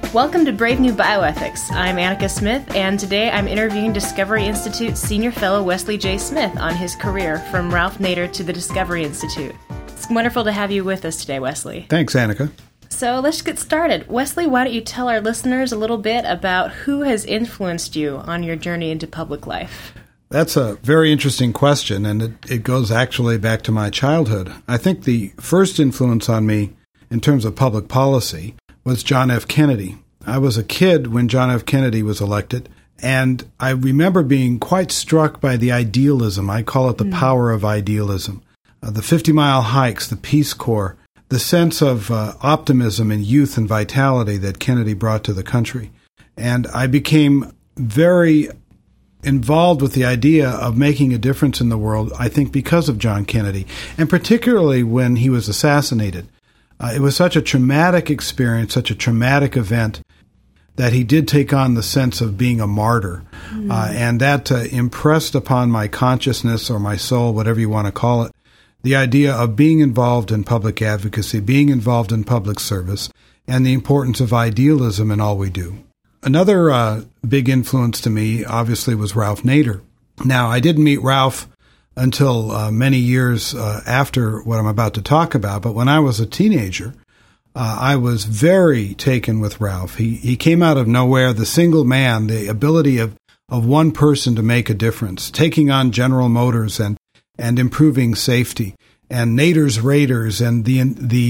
Welcome to Brave New Bioethics. I'm Annika Smith, and today I'm interviewing Discovery Institute Senior Fellow Wesley J. Smith on his career from Ralph Nader to the Discovery Institute. It's wonderful to have you with us today, Wesley. Thanks, Annika. So let's get started. Wesley, why don't you tell our listeners a little bit about who has influenced you on your journey into public life? That's a very interesting question, and it goes actually back to my childhood. I think the first influence on me in terms of public policy was John F. Kennedy. I was a kid when John F. Kennedy was elected, and I remember being quite struck by the idealism. I call it the power of idealism. The 50-mile hikes, the Peace Corps, the sense of optimism and youth and vitality that Kennedy brought to the country. And I became very involved with the idea of making a difference in the world, I think because of John Kennedy, and particularly when he was assassinated. It was such a traumatic experience, such a traumatic event, that he did take on the sense of being a martyr. And that impressed upon my consciousness or my soul, whatever you want to call it, the idea of being involved in public advocacy, being involved in public service, and the importance of idealism in all we do. Another big influence to me, obviously, was Ralph Nader. Now, I didn't meet Ralph until many years after what I'm about to talk about, but when I was a teenager, I was very taken with Ralph. He came out of nowhere, the single man, the ability of one person to make a difference, taking on General Motors and improving safety, and Nader's Raiders, and the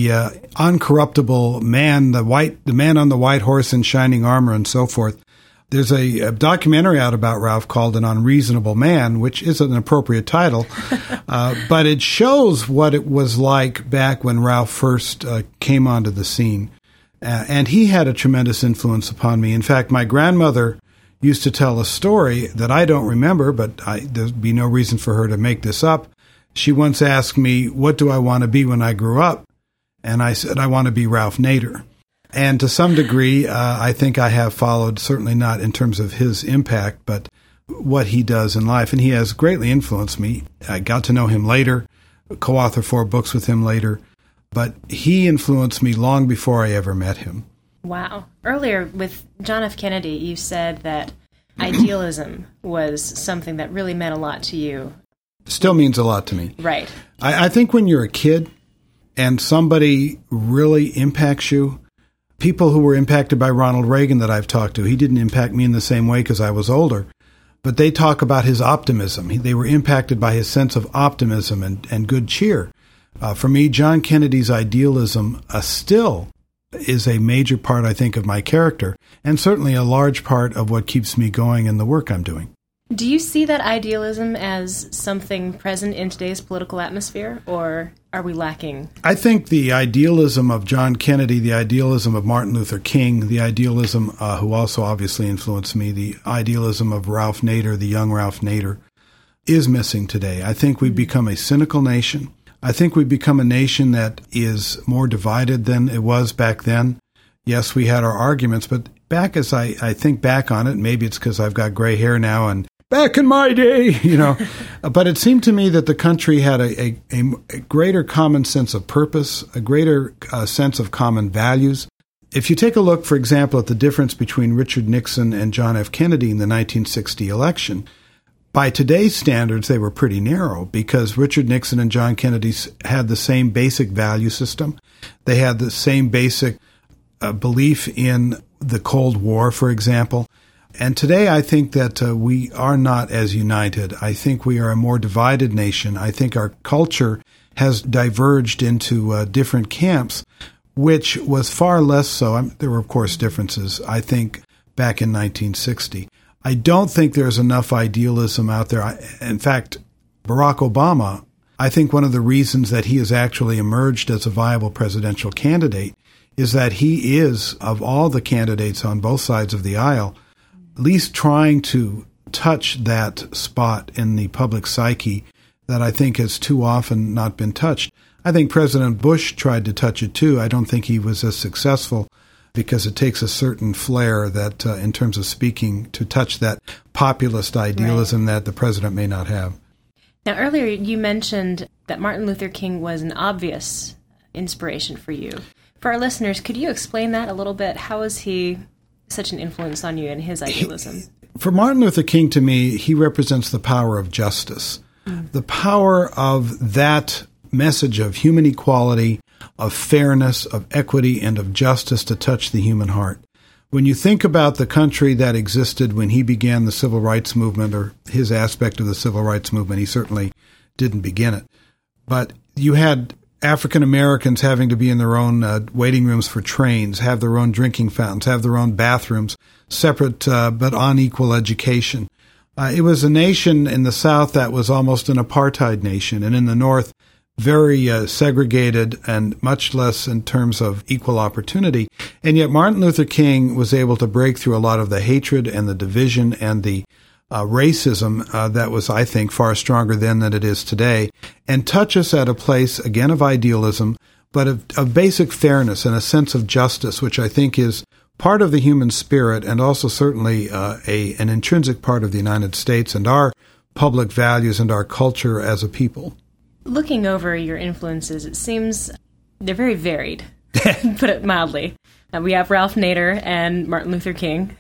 uncorruptible man, the man on the white horse in shining armor, and so forth. There's a documentary out about Ralph called An Unreasonable Man, which is an appropriate title, but it shows what it was like back when Ralph first came onto the scene. And he had a tremendous influence upon me. In fact, my grandmother used to tell a story that I don't remember, but there'd be no reason for her to make this up. She once asked me, what do I want to be when I grew up? And I said, I want to be Ralph Nader. And to some degree, I think I have followed, certainly not in terms of his impact, but what he does in life. And he has greatly influenced me. I got to know him later, co-author 4 books with him later, but he influenced me long before I ever met him. Wow. Earlier with John F. Kennedy, you said that idealism was something that really meant a lot to you. Still means a lot to me. Right. I think when you're a kid and somebody really impacts you, people who were impacted by Ronald Reagan that I've talked to, he didn't impact me in the same way because I was older, but they talk about his optimism. They were impacted by his sense of optimism and good cheer. For me, John Kennedy's idealism still is a major part, I think, of my character, and certainly a large part of what keeps me going in the work I'm doing. Do you see that idealism as something present in today's political atmosphere, or are we lacking? I think the idealism of John Kennedy, the idealism of Martin Luther King, the idealism, who also obviously influenced me, the idealism of Ralph Nader, the young Ralph Nader, is missing today. I think we've become a cynical nation. I think we've become a nation that is more divided than it was back then. Yes, we had our arguments, but back as I think back on it, maybe it's because I've got gray hair now and back in my day, but it seemed to me that the country had a greater common sense of purpose, a greater sense of common values. If you take a look, for example, at the difference between Richard Nixon and John F. Kennedy in the 1960 election, by today's standards, they were pretty narrow because Richard Nixon and John Kennedy had the same basic value system. They had the same basic belief in the Cold War, for example. And today I think that we are not as united. I think we are a more divided nation. I think our culture has diverged into different camps, which was far less so. There were, of course, differences, I think, back in 1960. I don't think there's enough idealism out there. In fact, Barack Obama, I think one of the reasons that he has actually emerged as a viable presidential candidate is that he is, of all the candidates on both sides of the aisle, at least trying to touch that spot in the public psyche that I think has too often not been touched. I think President Bush tried to touch it too. I don't think he was as successful because it takes a certain flair that, in terms of speaking, to touch that populist idealism that the president may not have. Now, earlier you mentioned that Martin Luther King was an obvious inspiration for you. For our listeners, could you explain that a little bit? How is he such an influence on you and his idealism? For Martin Luther King, to me, he represents the power of justice, the power of that message of human equality, of fairness, of equity, and of justice to touch the human heart. When you think about the country that existed when he began the civil rights movement, or his aspect of the civil rights movement, he certainly didn't begin it. But you had African Americans having to be in their own waiting rooms for trains, have their own drinking fountains, have their own bathrooms, separate but unequal education. It was a nation in the South that was almost an apartheid nation, and in the North, very segregated and much less in terms of equal opportunity. And yet Martin Luther King was able to break through a lot of the hatred and the division and the racism that was, I think, far stronger then than it is today, and touch us at a place, again, of idealism, but of basic fairness and a sense of justice, which I think is part of the human spirit and also certainly an intrinsic part of the United States and our public values and our culture as a people. Looking over your influences, it seems they're very varied, put it mildly. We have Ralph Nader and Martin Luther King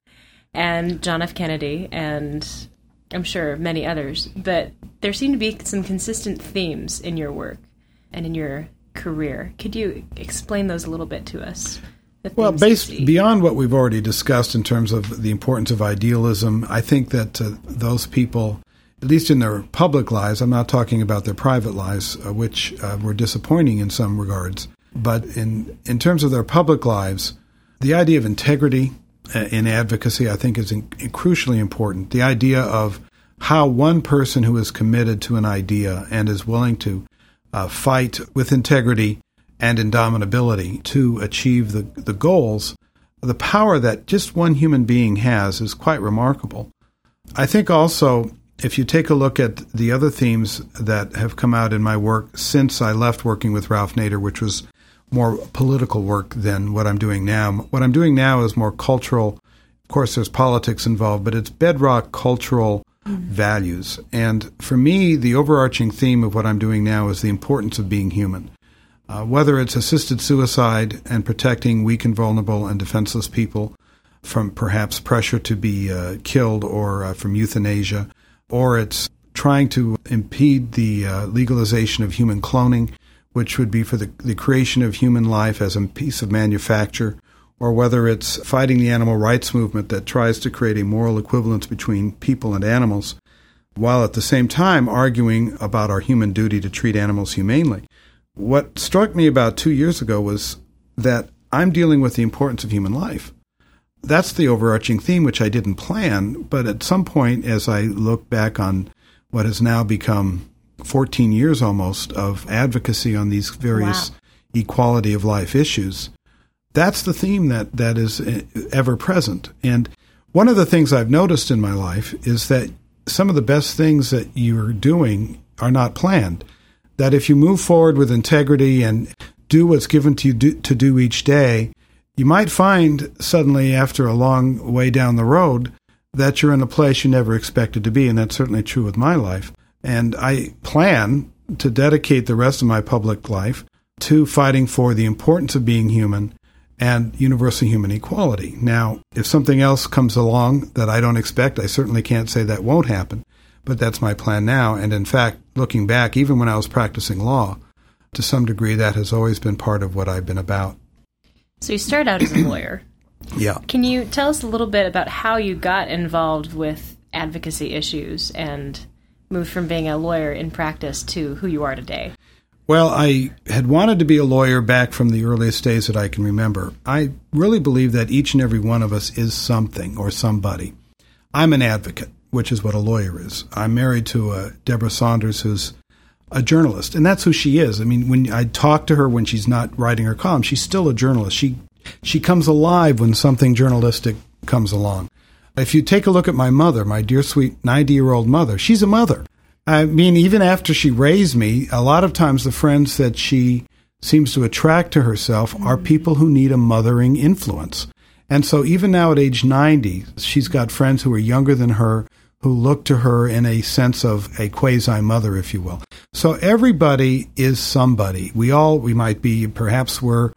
and John F. Kennedy, and I'm sure many others. But there seem to be some consistent themes in your work and in your career. Could you explain those a little bit to us? Well, beyond what we've already discussed in terms of the importance of idealism, I think that those people, at least in their public lives, I'm not talking about their private lives, which were disappointing in some regards, but in terms of their public lives, the idea of integrity in advocacy, I think, is crucially important. The idea of how one person who is committed to an idea and is willing to fight with integrity and indomitability to achieve the goals, the power that just one human being has is quite remarkable. I think also, if you take a look at the other themes that have come out in my work since I left working with Ralph Nader, which was more political work than what I'm doing now. What I'm doing now is more cultural. Of course, there's politics involved, but it's bedrock cultural values. And for me, the overarching theme of what I'm doing now is the importance of being human. Whether it's assisted suicide and protecting weak and vulnerable and defenseless people from perhaps pressure to be killed or from euthanasia, or it's trying to impede the legalization of human cloning, which would be for the creation of human life as a piece of manufacture, or whether it's fighting the animal rights movement that tries to create a moral equivalence between people and animals, while at the same time arguing about our human duty to treat animals humanely. What struck me about 2 years ago was that I'm dealing with the importance of human life. That's the overarching theme, which I didn't plan, but at some point, as I look back on what has now become 14 years almost of advocacy on these various equality of life issues, that's the theme that is ever present. And one of the things I've noticed in my life is that some of the best things that you're doing are not planned. That if you move forward with integrity and do what's given to you to do each day, you might find suddenly after a long way down the road that you're in a place you never expected to be, and that's certainly true with my life. And I plan to dedicate the rest of my public life to fighting for the importance of being human and universal human equality. Now, if something else comes along that I don't expect, I certainly can't say that won't happen, but that's my plan now. And in fact, looking back, even when I was practicing law, to some degree, that has always been part of what I've been about. So you started out as a lawyer. Yeah. Can you tell us a little bit about how you got involved with advocacy issues and moved from being a lawyer in practice to who you are today? Well, I had wanted to be a lawyer back from the earliest days that I can remember. I really believe that each and every one of us is something or somebody. I'm an advocate, which is what a lawyer is. I'm married to Deborah Saunders, who's a journalist, and that's who she is. I mean, when I talk to her when she's not writing her column, she's still a journalist. She comes alive when something journalistic comes along. If you take a look at my mother, my dear, sweet 90-year-old mother, she's a mother. I mean, even after she raised me, a lot of times the friends that she seems to attract to herself are people who need a mothering influence. And so even now at age 90, she's got friends who are younger than her, who look to her in a sense of a quasi-mother, if you will. So everybody is somebody. We might be, perhaps we're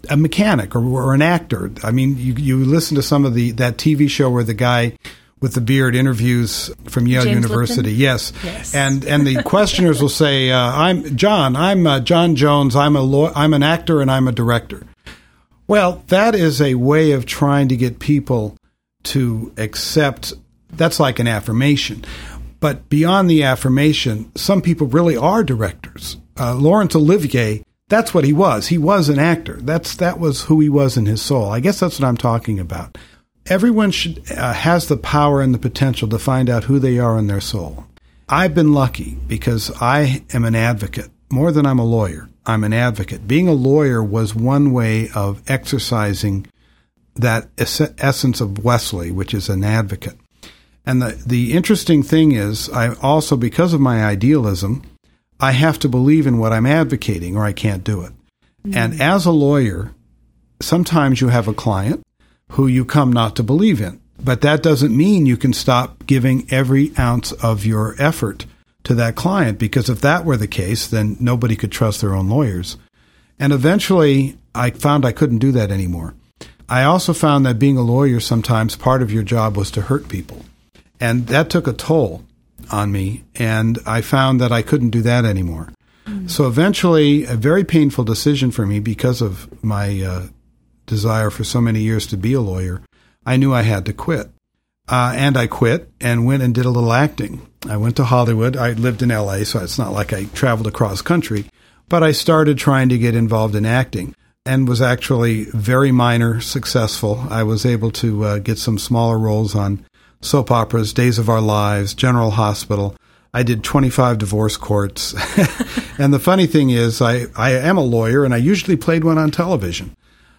a mechanic or an actor. I mean, you listen to some of that TV show where the guy with the beard interviews from Yale James University. Lipton? Yes. And the questioners will say, I'm John Jones. I'm an actor and I'm a director. Well, that is a way of trying to get people to accept. That's like an affirmation. But beyond the affirmation, some people really are directors. Laurence Olivier, that's what he was. He was an actor. That was who he was in his soul. I guess that's what I'm talking about. Everyone has the power and the potential to find out who they are in their soul. I've been lucky because I am an advocate. More than I'm a lawyer, I'm an advocate. Being a lawyer was one way of exercising that essence of Wesley, which is an advocate. And the interesting thing is, I also, because of my idealism, I have to believe in what I'm advocating or I can't do it. Mm-hmm. And as a lawyer, sometimes you have a client who you come not to believe in. But that doesn't mean you can stop giving every ounce of your effort to that client, because if that were the case, then nobody could trust their own lawyers. And eventually, I found I couldn't do that anymore. I also found that being a lawyer, sometimes part of your job was to hurt people. And that took a toll on me, and I found that I couldn't do that anymore. Mm-hmm. So eventually, a very painful decision for me because of my desire for so many years to be a lawyer, I knew I had to quit. And I quit and went and did a little acting. I went to Hollywood. I lived in L.A., so it's not like I traveled across country. But I started trying to get involved in acting and was actually very minor successful. I was able to get some smaller roles on soap operas, Days of Our Lives, General Hospital. I did 25 divorce courts. And the funny thing is, I am a lawyer, and I usually played one on television.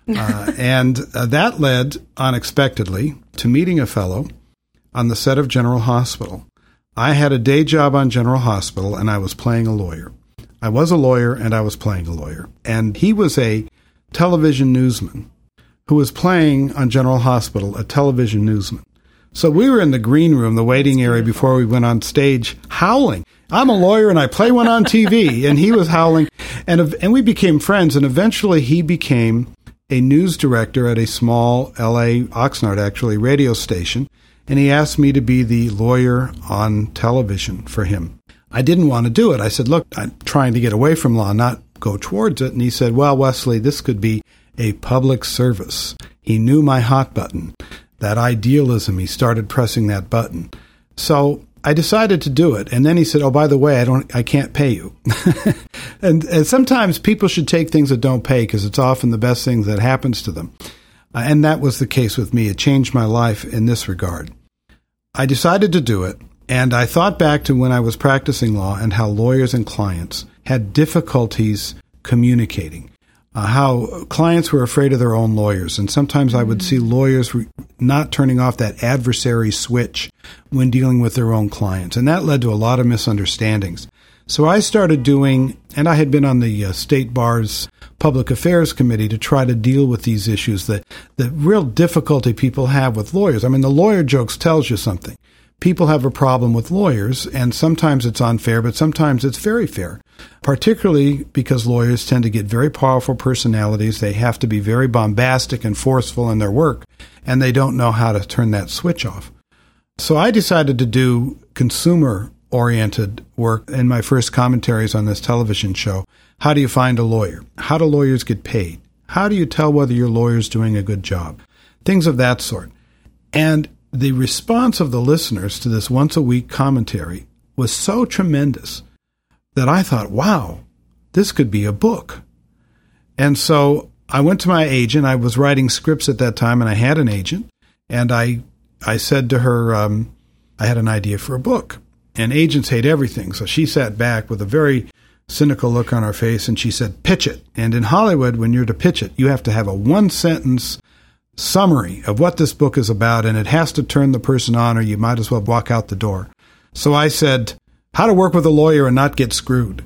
And that led, unexpectedly, to meeting a fellow on the set of General Hospital. I had a day job on General Hospital, and I was playing a lawyer. I was a lawyer, and I was playing a lawyer. And he was a television newsman who was playing on General Hospital, a television newsman. So we were in the green room, the waiting area, before we went on stage, howling. I'm a lawyer, and I play one on TV. And he was howling. And we became friends, and eventually he became a news director at a small L.A., Oxnard actually, radio station, and he asked me to be the lawyer on television for him. I didn't want to do it. I said, look, I'm trying to get away from law, not go towards it. And he said, well, Wesley, this could be a public service. He knew my hot button, that idealism. He started pressing that button. So I decided to do it. And then he said, oh, by the way, I can't pay you. and sometimes people should take things that don't pay because it's often the best thing that happens to them. And that was the case with me. It changed my life in this regard. I decided to do it. And I thought back to when I was practicing law and how lawyers and clients had difficulties communicating. How clients were afraid of their own lawyers. And sometimes I would see lawyers not turning off that adversary switch when dealing with their own clients. And that led to a lot of misunderstandings. So I started doing, and I had been on the State Bar's Public Affairs Committee to try to deal with these issues, the real difficulty people have with lawyers. I mean, the lawyer jokes tells you something. People have a problem with lawyers, and sometimes it's unfair, but sometimes it's very fair, particularly because lawyers tend to get very powerful personalities. They have to be very bombastic and forceful in their work, and they don't know how to turn that switch off. So I decided to do consumer-oriented work in my first commentaries on this television show. How do you find a lawyer? How do lawyers get paid? How do you tell whether your lawyer's doing a good job? Things of that sort. And the response of the listeners to this once-a-week commentary was so tremendous that I thought, wow, this could be a book. And so I went to my agent. I was writing scripts at that time, and I had an agent. And I said to her, I had an idea for a book. And agents hate everything. So she sat back with a very cynical look on her face, and she said, pitch it. And in Hollywood, when you're to pitch it, you have to have a one-sentence summary of what this book is about, and it has to turn the person on, or you might as well walk out the door. So I said, how to work with a lawyer and not get screwed.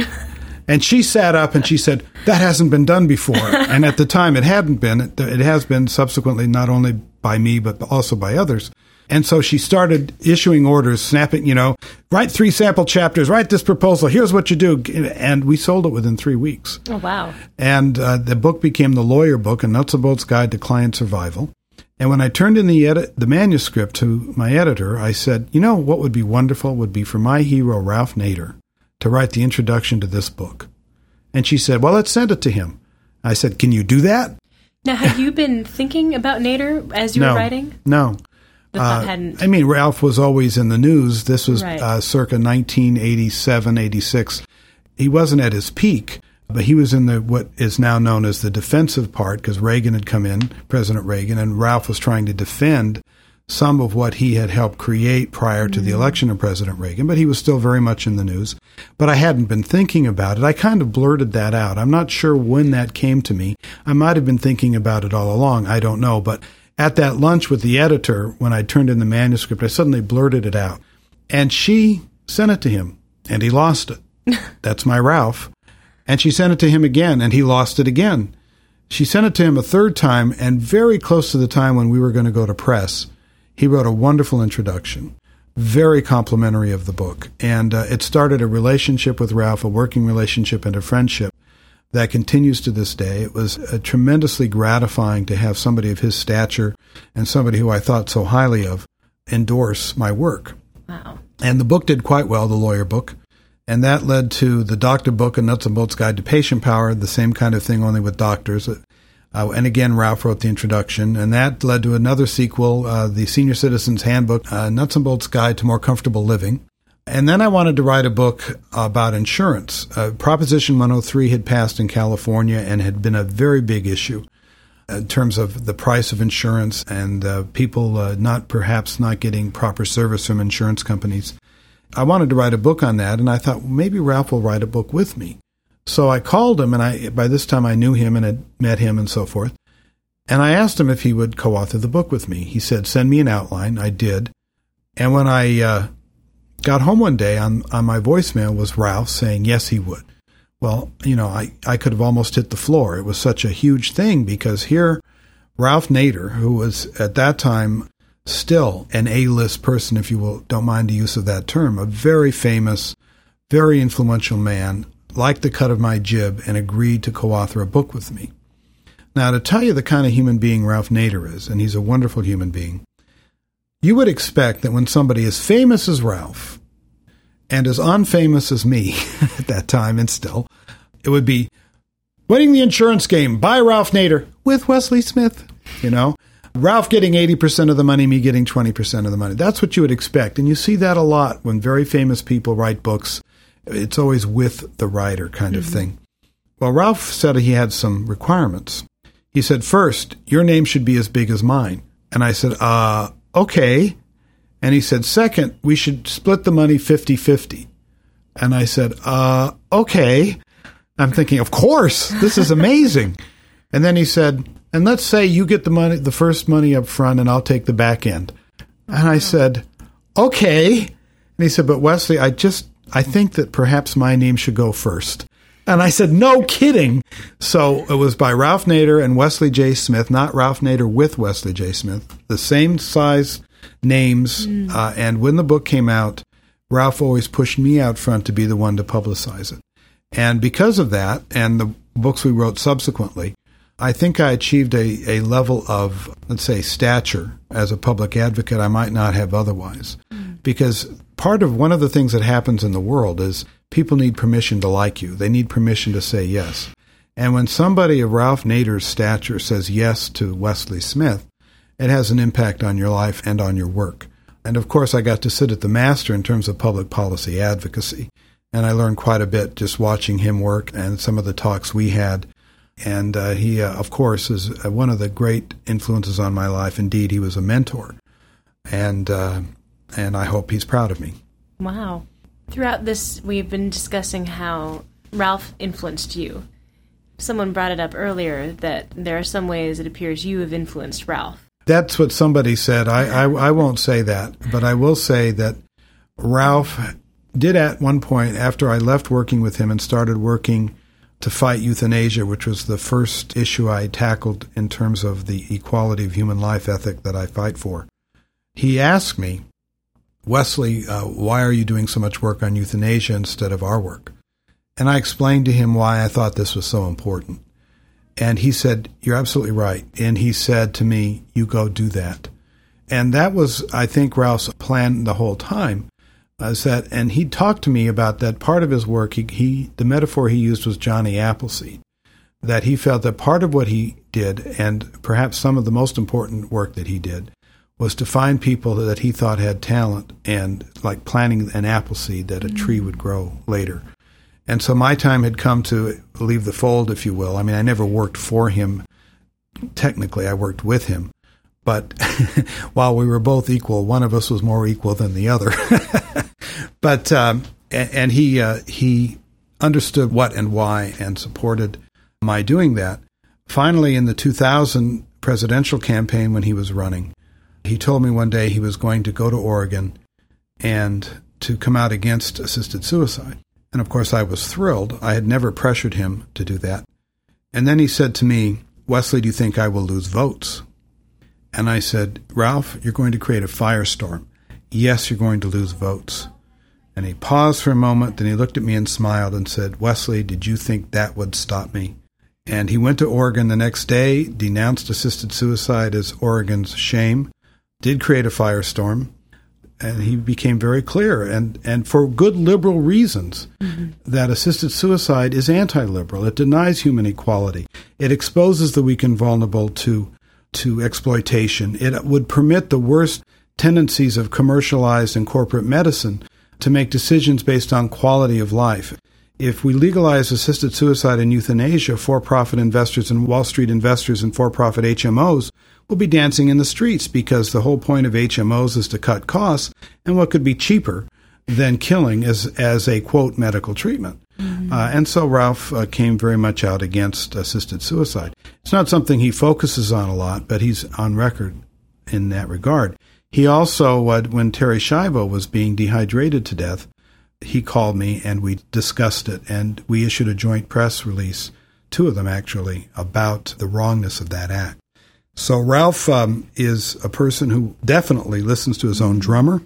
And she sat up and she said, that hasn't been done before. And at the time it hadn't been. It has been subsequently, not only by me, but also by others. And so she started issuing orders, snapping, write 3 sample chapters, write this proposal, here's what you do. And we sold it within 3 weeks. Oh, wow. And the book became The Lawyer Book, A Nuts and Bolts Guide to Client Survival. And when I turned in the manuscript to my editor, I said, what would be wonderful would be for my hero, Ralph Nader, to write the introduction to this book. And she said, well, let's send it to him. I said, can you do that? Now, had you been thinking about Nader as you were writing? No. The thought hadn't... Ralph was always in the news. This was right. Circa 1987, 86. He wasn't at his peak, but he was in what is now known as the defensive part, because Reagan had come in, President Reagan, and Ralph was trying to defend some of what he had helped create prior to the election of President Reagan, but he was still very much in the news. But I hadn't been thinking about it. I kind of blurted that out. I'm not sure when that came to me. I might have been thinking about it all along. I don't know. But at that lunch with the editor, when I turned in the manuscript, I suddenly blurted it out. And she sent it to him, and he lost it. That's my Ralph. And she sent it to him again, and he lost it again. She sent it to him a third time, and very close to the time when we were going to go to press, he wrote a wonderful introduction, very complimentary of the book. And it started a relationship with Ralph, a working relationship and a friendship that continues to this day. It was tremendously gratifying to have somebody of his stature and somebody who I thought so highly of endorse my work. Wow. And the book did quite well, The Lawyer Book. And that led to the Doctor Book, A Nuts and Bolts Guide to Patient Power, the same kind of thing, only with doctors. And again, Ralph wrote the introduction. And that led to another sequel, the Senior Citizen's Handbook, Nuts and Bolts Guide to More Comfortable Living. And then I wanted to write a book about insurance. Proposition 103 had passed in California and had been a very big issue in terms of the price of insurance and people not getting proper service from insurance companies. I wanted to write a book on that, and I thought, well, maybe Ralph will write a book with me. So I called him, and by this time I knew him and had met him and so forth. And I asked him if he would co-author the book with me. He said, send me an outline. I did. And when I got home one day, on my voicemail was Ralph saying, yes, he would. Well, I could have almost hit the floor. It was such a huge thing because here, Ralph Nader, who was at that time still an A-list person, if you don't mind the use of that term, a very famous, very influential man, liked the cut of my jib and agreed to co-author a book with me. Now, to tell you the kind of human being Ralph Nader is, and he's a wonderful human being, you would expect that when somebody as famous as Ralph and as unfamous as me at that time and still, it would be winning the insurance game by Ralph Nader with Wesley Smith, Ralph getting 80% of the money, me getting 20% of the money. That's what you would expect. And you see that a lot when very famous people write books. It's always with the writer kind of thing. Well, Ralph said he had some requirements. He said, first, your name should be as big as mine. And I said, okay. And he said, second, we should split the money 50-50. And I said, okay. I'm thinking, of course, this is amazing. And then he said, and let's say you get the first money up front and I'll take the back end. And I said, okay. And he said, but Wesley, I think that perhaps my name should go first. And I said, no kidding. So it was by Ralph Nader and Wesley J. Smith, not Ralph Nader with Wesley J. Smith, the same size names. And when the book came out, Ralph always pushed me out front to be the one to publicize it. And because of that, and the books we wrote subsequently, I think I achieved a level of, let's say, stature as a public advocate I might not have otherwise. Because one of the things that happens in the world is people need permission to like you. They need permission to say yes. And when somebody of Ralph Nader's stature says yes to Wesley Smith, it has an impact on your life and on your work. And of course, I got to sit at the master in terms of public policy advocacy. And I learned quite a bit just watching him work and some of the talks we had. And he, of course, is one of the great influences on my life. Indeed, he was a mentor. And I hope he's proud of me. Wow. Throughout this, we've been discussing how Ralph influenced you. Someone brought it up earlier that there are some ways it appears you have influenced Ralph. That's what somebody said. I won't say that, but I will say that Ralph did at one point, after I left working with him and started working to fight euthanasia, which was the first issue I tackled in terms of the equality of human life ethic that I fight for. he asked me, Wesley, why are you doing so much work on euthanasia instead of our work? And I explained to him why I thought this was so important. And he said, you're absolutely right. And he said to me, you go do that. And that was, I think, Ralph's plan the whole time. And he talked to me about that part of his work. The metaphor he used was Johnny Appleseed, that he felt that part of what he did, and perhaps some of the most important work that he did, was to find people that he thought had talent, and like planting an apple seed that a tree would grow later. And so my time had come to leave the fold, if you will. I mean, I never worked for him. Technically, I worked with him. But while we were both equal, one of us was more equal than the other. But and he understood what and why and supported my doing that. Finally, in the 2000 presidential campaign when he was running, he told me one day he was going to go to Oregon and to come out against assisted suicide. And of course, I was thrilled. I had never pressured him to do that. And then he said to me, Wesley, do you think I will lose votes? And I said, Ralph, you're going to create a firestorm. Yes, you're going to lose votes. And he paused for a moment, then he looked at me and smiled and said, Wesley, did you think that would stop me? And he went to Oregon the next day, denounced assisted suicide as Oregon's shame, did create a firestorm, and he became very clear, and for good liberal reasons, that assisted suicide is anti-liberal. It denies human equality. It exposes the weak and vulnerable to exploitation. It would permit the worst tendencies of commercialized and corporate medicine to make decisions based on quality of life. If we legalize assisted suicide and euthanasia, for-profit investors and Wall Street investors and for-profit HMOs will be dancing in the streets, because the whole point of HMOs is to cut costs, and what could be cheaper than killing as a, quote, medical treatment. And so Ralph came very much out against assisted suicide. It's not something he focuses on a lot, but he's on record in that regard. He also, when Terri Schiavo was being dehydrated to death, he called me and we discussed it, and we issued a joint press release, two of them actually, about the wrongness of that act. So Ralph is a person who definitely listens to his own drummer.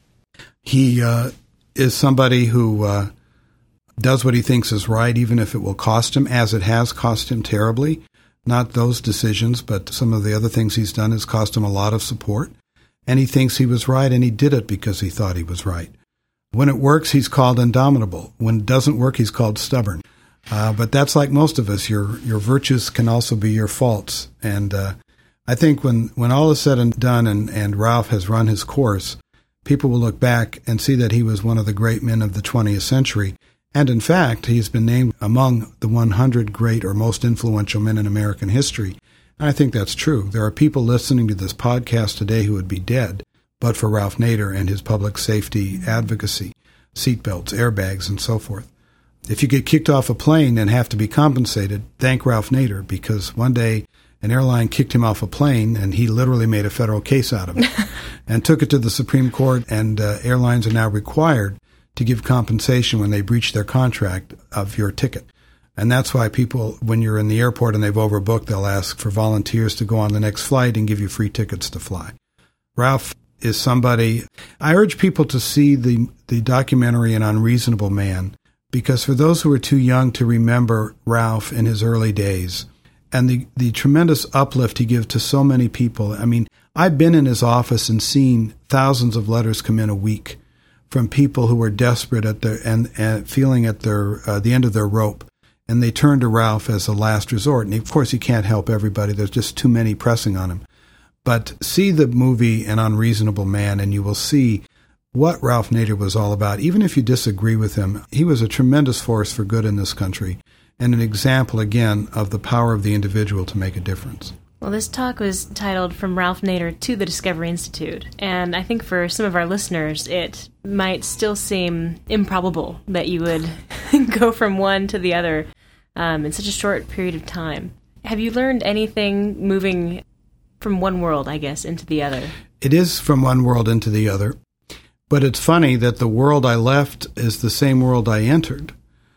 He is somebody who does what he thinks is right, even if it will cost him, as it has cost him terribly. Not those decisions, but some of the other things he's done has cost him a lot of support. And he thinks he was right, and he did it because he thought he was right. When it works, he's called indomitable. When it doesn't work, he's called stubborn. But that's like most of us. Your virtues can also be your faults. And I think when all is said and done and Ralph has run his course, people will look back and see that he was one of the great men of the 20th century. And in fact, he's been named among the 100 great or most influential men in American history. And I think that's true. There are people listening to this podcast today who would be dead, but for Ralph Nader and his public safety advocacy, seatbelts, airbags, and so forth. If you get kicked off a plane and have to be compensated, thank Ralph Nader, because one day an airline kicked him off a plane and he literally made a federal case out of it and took it to the Supreme Court, and airlines are now required to give compensation when they breach their contract of your ticket. And that's why people, when you're in the airport and they've overbooked, they'll ask for volunteers to go on the next flight and give you free tickets to fly. Ralph is somebody, I urge people to see the documentary An Unreasonable Man, because for those who are too young to remember Ralph in his early days and the tremendous uplift he gave to so many people. I mean, I've been in his office and seen thousands of letters come in a week from people who were desperate at their and feeling at their the end of their rope, and they turn to Ralph as a last resort. And of course, he can't help everybody. There's just too many pressing on him. But see the movie An Unreasonable Man, and you will see what Ralph Nader was all about. Even if you disagree with him, he was a tremendous force for good in this country, and an example, again, of the power of the individual to make a difference. Well, this talk was titled From Ralph Nader to the Discovery Institute, and I think for some of our listeners, it might still seem improbable that you would go from one to the other in such a short period of time. Have you learned anything moving from one world, I guess, into the other? It is from one world into the other, but it's funny that the world I left is the same world I entered,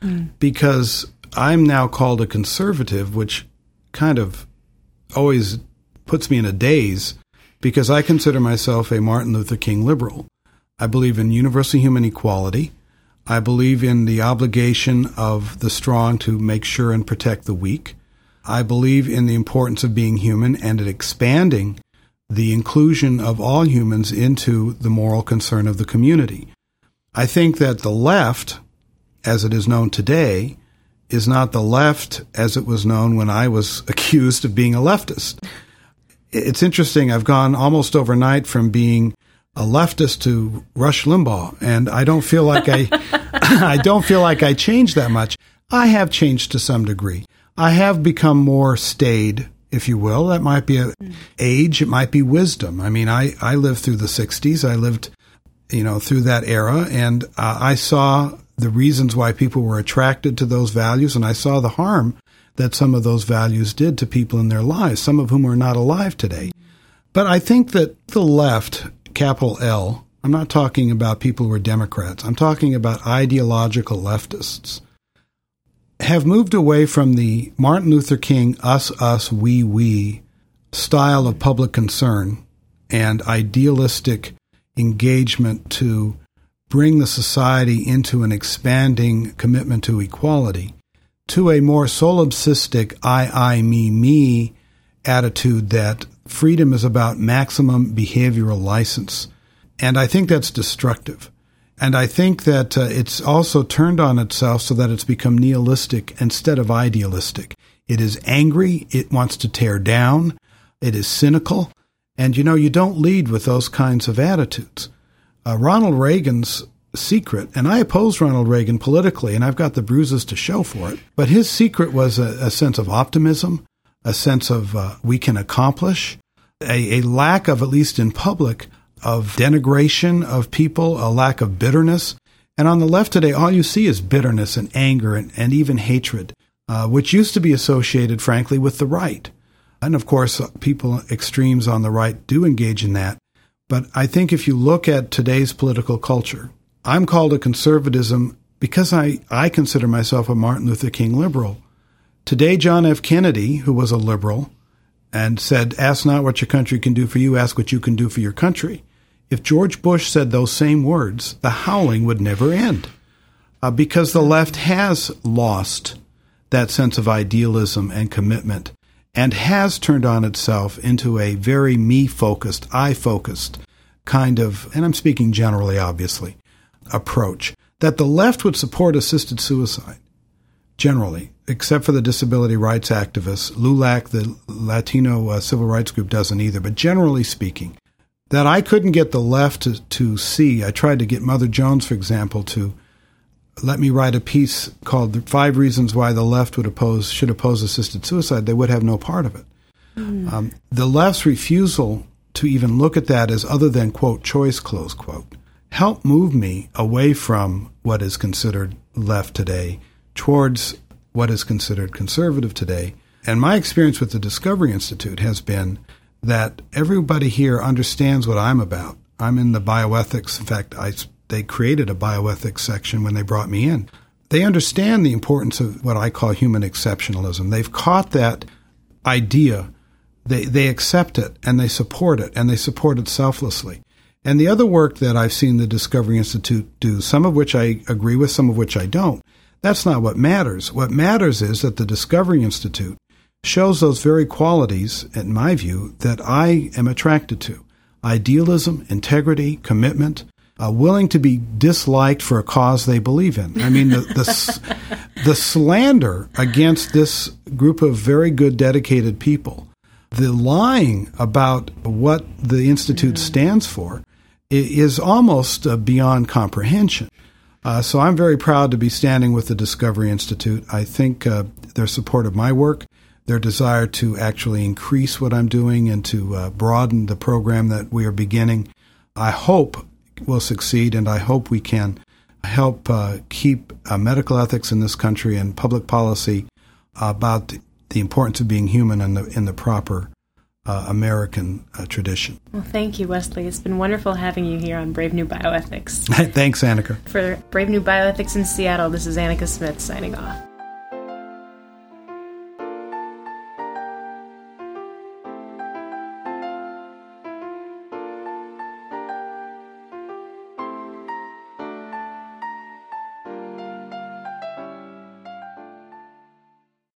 because I'm now called a conservative, which kind of always puts me in a daze, because I consider myself a Martin Luther King liberal. I believe in universal human equality. I believe in the obligation of the strong to make sure and protect the weak. I believe in the importance of being human and in expanding the inclusion of all humans into the moral concern of the community. I think that the left, as it is known today, is not the left as it was known when I was accused of being a leftist. It's interesting. I've gone almost overnight from being a leftist to Rush Limbaugh, and I don't feel like I don't feel like I changed that much. I have changed to some degree. I have become more staid, if you will. That might be age. It might be wisdom. I mean, I lived through the 60s. I lived, through that era, and I saw the reasons why people were attracted to those values, and I saw the harm that some of those values did to people in their lives, some of whom are not alive today. But I think that the left, capital L, I'm not talking about people who are Democrats, I'm talking about ideological leftists, have moved away from the Martin Luther King us, we style of public concern and idealistic engagement to bring the society into an expanding commitment to equality, to a more solipsistic I, me attitude that freedom is about maximum behavioral license. And I think that's destructive. And I think that it's also turned on itself so that it's become nihilistic instead of idealistic. It is angry. It wants to tear down. It is cynical. And, you don't lead with those kinds of attitudes. Ronald Reagan's secret, and I opposed Ronald Reagan politically, and I've got the bruises to show for it, but his secret was a sense of optimism, a sense of we can accomplish, a lack of, at least in public, of denigration of people, a lack of bitterness. And on the left today, all you see is bitterness and anger and even hatred, which used to be associated, frankly, with the right. And of course, people extremes on the right do engage in that. But I think if you look at today's political culture, I'm called a conservatism because I consider myself a Martin Luther King liberal. Today, John F. Kennedy, who was a liberal, and said, ask not what your country can do for you, ask what you can do for your country. If George Bush said those same words, the howling would never end, because the left has lost that sense of idealism and commitment and has turned on itself into a very me-focused, I-focused kind of, and I'm speaking generally, obviously, approach, that the left would support assisted suicide, generally, except for the disability rights activists. LULAC, the Latino civil rights group, doesn't either. But generally speaking, that I couldn't get the left to see. I tried to get Mother Jones, for example, to let me write a piece called The 5 Reasons Why the Left should oppose assisted suicide. They would have no part of it. The left's refusal to even look at that as other than, quote, choice, close quote, helped move me away from what is considered left today towards what is considered conservative today. And my experience with the Discovery Institute has been that everybody here understands what I'm about. I'm in the bioethics. In fact, they created a bioethics section when they brought me in. They understand the importance of what I call human exceptionalism. They've caught that idea. They accept it, and they support it selflessly. And the other work that I've seen the Discovery Institute do, some of which I agree with, some of which I don't, that's not what matters. What matters is that the Discovery Institute shows those very qualities, in my view, that I am attracted to. Idealism, integrity, commitment, willing to be disliked for a cause they believe in. I mean, the slander against this group of very good, dedicated people, the lying about what the Institute stands for, is almost beyond comprehension. So I'm very proud to be standing with the Discovery Institute. I think their support of my work, their desire to actually increase what I'm doing and to broaden the program that we are beginning, I hope will succeed, and I hope we can help keep medical ethics in this country and public policy about the importance of being human in the proper American tradition. Well, thank you, Wesley. It's been wonderful having you here on Brave New Bioethics. Thanks, Annika. For Brave New Bioethics in Seattle, this is Annika Smith signing off.